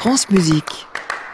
France Musique.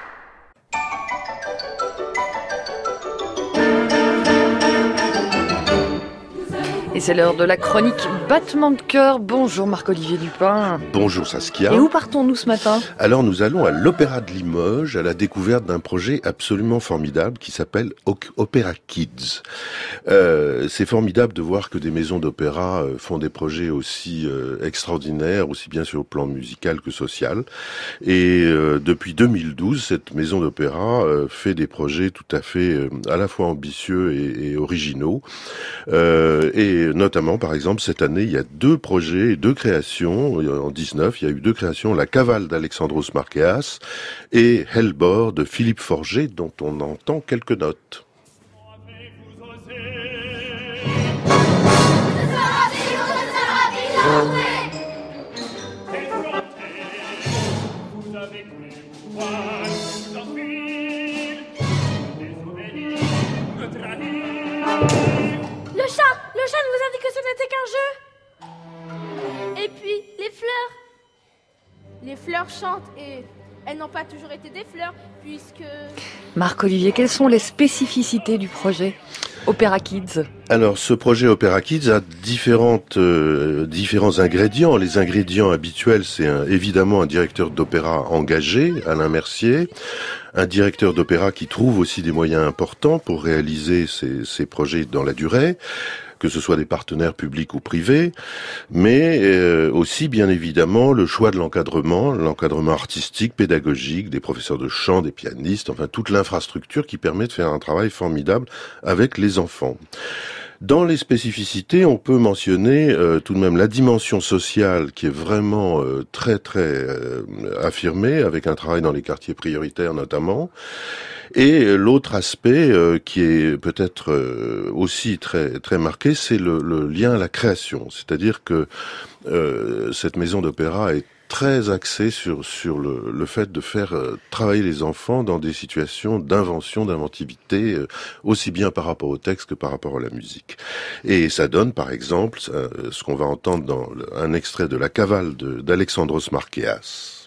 Et c'est l'heure de la chronique Battement de cœur. Bonjour Marc-Olivier Dupin. Bonjour Saskia. Et où partons-nous ce matin ? Alors nous allons à l'Opéra de Limoges, à la découverte d'un projet absolument formidable qui s'appelle Opéra Kids. C'est formidable de voir que des maisons d'opéra font des projets aussi extraordinaires, aussi bien sur le plan musical que social. Et depuis 2012, cette maison d'opéra fait des projets tout à fait à la fois ambitieux et originaux. Et notamment, par exemple, cette année, il y a deux projets, deux créations. En 19, il y a eu deux créations, La Cavale d'Alexandros Markéas et Hellebore de Philippe Forget, dont on entend quelques notes. Le chat nous a dit que ce n'était qu'un jeu. Et puis, les fleurs chantent et elles n'ont pas toujours été des fleurs puisque... Marc-Olivier, quelles sont les spécificités du projet Opéra Kids ? Alors, ce projet Opéra Kids a différents ingrédients. Les ingrédients habituels, c'est évidemment un directeur d'opéra engagé, Alain Mercier, un directeur d'opéra qui trouve aussi des moyens importants pour réaliser ces projets dans la durée, que ce soit des partenaires publics ou privés, mais aussi bien évidemment le choix de l'encadrement artistique, pédagogique, des professeurs de chant, des pianistes, enfin toute l'infrastructure qui permet de faire un travail formidable avec les enfants. Dans les spécificités, on peut mentionner tout de même la dimension sociale qui est vraiment très affirmée, avec un travail dans les quartiers prioritaires notamment. Et l'autre aspect qui est peut-être aussi très marqué, c'est le lien à la création. C'est-à-dire que cette maison d'opéra est très axée sur le fait de faire travailler les enfants dans des situations d'invention, d'inventivité, aussi bien par rapport au texte que par rapport à la musique. Et ça donne, par exemple, ce qu'on va entendre dans un extrait de La Cavale d'Alexandros Markéas.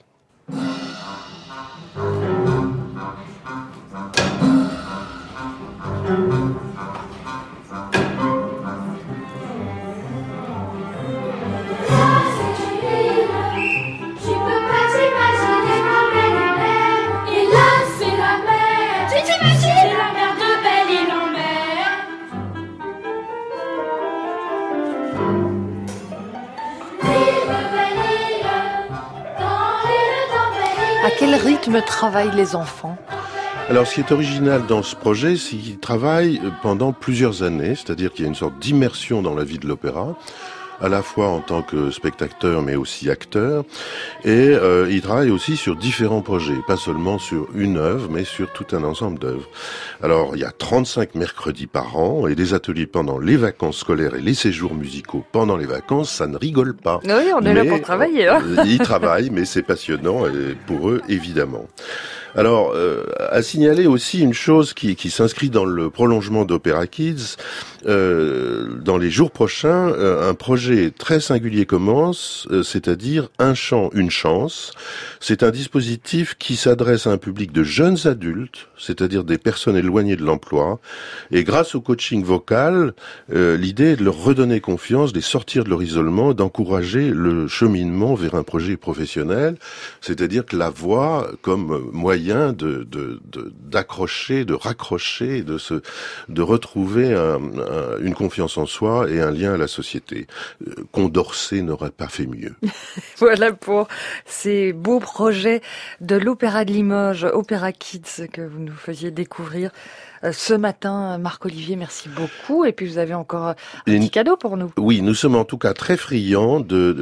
À quel rythme travaillent les enfants ? Alors, ce qui est original dans ce projet, c'est qu'il travaille pendant plusieurs années, c'est-à-dire qu'il y a une sorte d'immersion dans la vie de l'opéra, à la fois en tant que spectateur, mais aussi acteur, et il travaille aussi sur différents projets, pas seulement sur une œuvre, mais sur tout un ensemble d'œuvres. Alors, il y a 35 mercredis par an, et des ateliers pendant les vacances scolaires et les séjours musicaux pendant les vacances, ça ne rigole pas. Oui, on est là pour travailler. Ils travaillent, mais c'est passionnant pour eux, évidemment. Alors, à signaler aussi une chose qui s'inscrit dans le prolongement d'Opéra Kids. Dans les jours prochains, un projet très singulier commence, c'est-à-dire Un chant, une chance. C'est un dispositif qui s'adresse à un public de jeunes adultes, c'est-à-dire des personnes éloignées de l'emploi. Et grâce au coaching vocal, l'idée est de leur redonner confiance, de les sortir de leur isolement, d'encourager le cheminement vers un projet professionnel. C'est-à-dire que la voix, comme moyen d'accrocher, de raccrocher, de retrouver une confiance en soi et un lien à la société. Condorcet n'aurait pas fait mieux. Voilà pour ces beaux projets de l'Opéra de Limoges, Opéra Kids, que vous nous faisiez découvrir ce matin. Marc-Olivier, merci beaucoup. Et puis vous avez encore un petit cadeau pour nous. Oui, nous sommes en tout cas très friands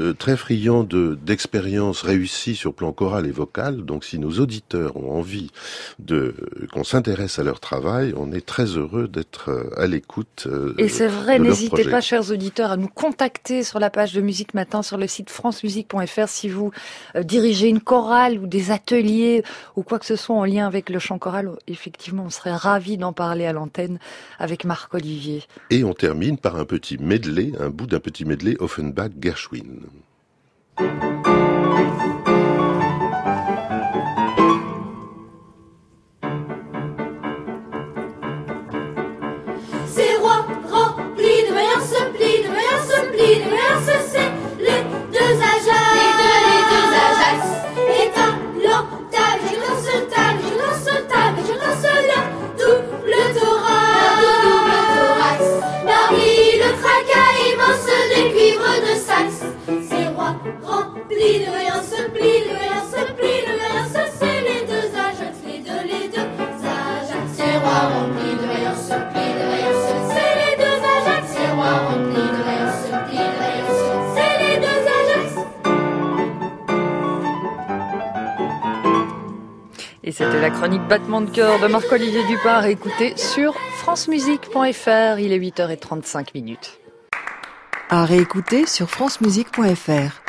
d'expériences réussies sur plan choral et vocal. Donc si nos auditeurs ont envie qu'on s'intéresse à leur travail, on est très heureux d'être à l'écoute. Et c'est vrai, n'hésitez pas, chers auditeurs, à nous contacter sur la page de Musique Matin, sur le site francemusique.fr si vous dirigez une chorale ou des ateliers ou quoi que ce soit en lien avec le chant choral. Effectivement, on serait ravis d'en parler à l'antenne avec Marc-Olivier. Et on termine par un petit medley, un bout d'un petit medley Offenbach-Gershwin. Et c'était la chronique Battement de cœur de Marc-Olivier Dupart, écoutez sur francemusique.fr. Il est 8h35. À réécouter sur francemusique.fr.